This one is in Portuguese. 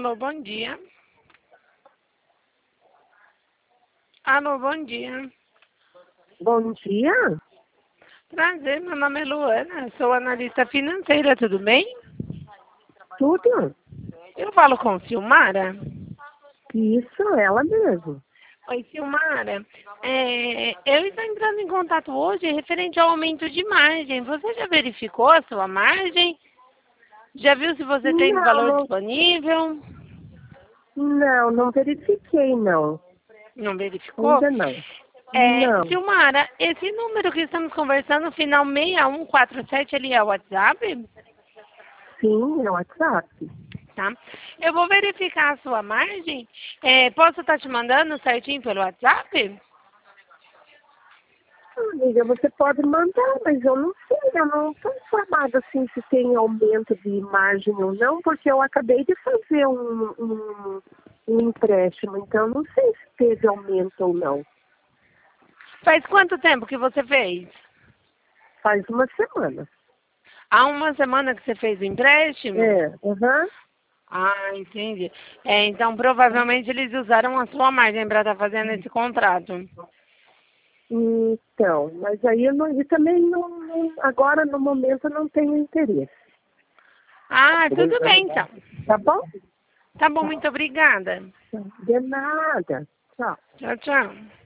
Alô, bom dia. Alô, bom dia. Bom dia. Prazer, meu nome é Luana, sou analista financeira, tudo bem? Tudo? Eu falo com Silmara. Isso, ela mesmo. Oi, Silmara. Eu estou entrando em contato hoje referente ao aumento de margem. Você já verificou a sua margem? Já viu se você tem valor Não, disponível? não verifiquei, não. Não verificou? Ainda não. Não. Silmara, esse número que estamos conversando, final 6147, ele é o WhatsApp? Sim, é o WhatsApp. Tá? Eu vou verificar a sua margem. Posso estar te mandando certinho pelo WhatsApp? Amiga, você pode mandar, mas eu não sei, eu não estou informada assim se tem aumento de margem ou não, porque eu acabei de fazer um empréstimo, então eu não sei se teve aumento ou não. Faz quanto tempo que você fez? Faz uma semana. Há uma semana que você fez o empréstimo? Aham. Ah, entendi. Então, provavelmente eles usaram a sua margem para estar fazendo esse contrato. Então, mas aí eu também agora no momento eu não tenho interesse. Ah, tudo bem, então. Tá bom? Tá bom, muito obrigada. De nada. Tchau. Tchau, tchau.